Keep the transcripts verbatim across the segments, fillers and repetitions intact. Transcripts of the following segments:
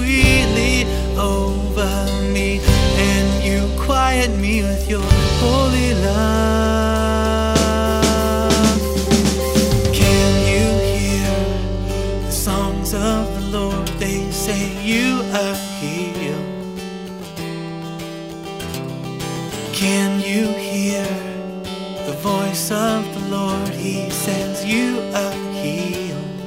sweetly over me, and you quiet me with your holy love. Can you hear the songs of the Lord? They say you are healed. Can you hear the voice of the Lord? He says you are healed.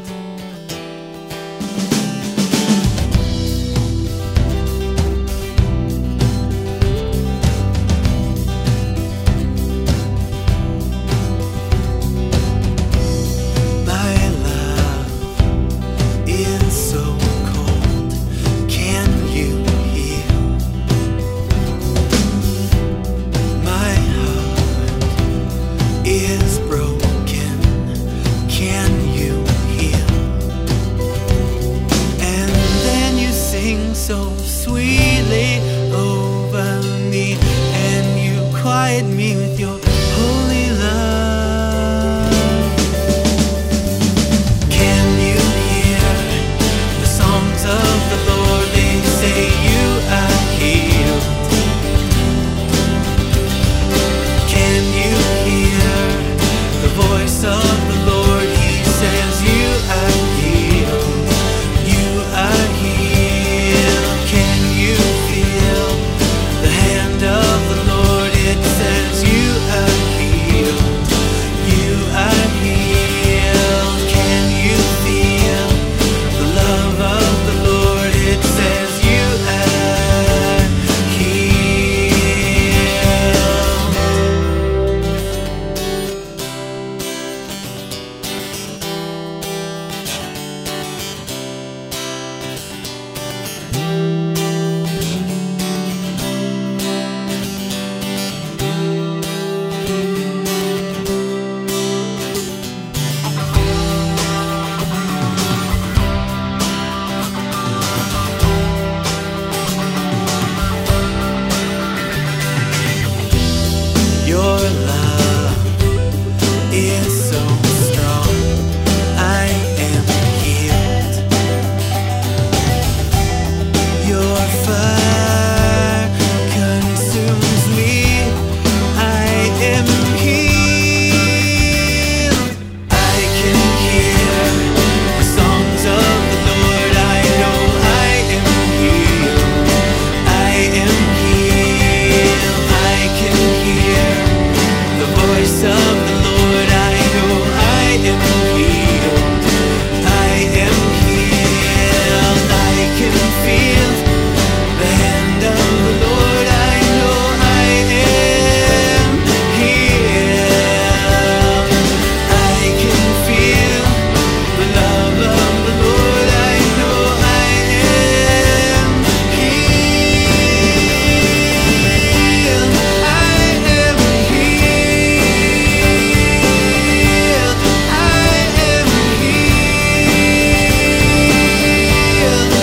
Is broken, can you heal? And then you sing so sweetly over me, and you quiet me with your holy love. Can you hear the songs of the Lord? They say you are healed. Can you hear the voice of the Lord? He says you are healed. You are healed. Can you feel the hand of the Lord? It says you are healed. You are healed. Can you feel the love of the Lord? It says you are healed. Your love is so strong. I am healed. Your fire consumes me. I am healed. I can hear the songs of the Lord. I know I am healed. I am healed. I can hear the voice of the Lord. I know I am healed. I am healed. I can feel the hand of the Lord. I know I am healed. I can feel the love of the Lord. I know I am healed. I am healed. I am healed.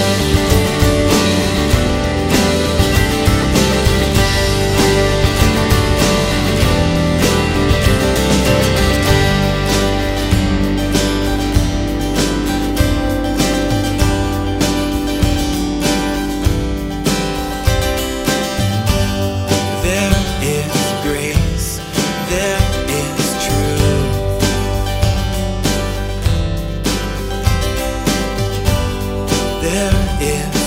There is grace, there is truth. There is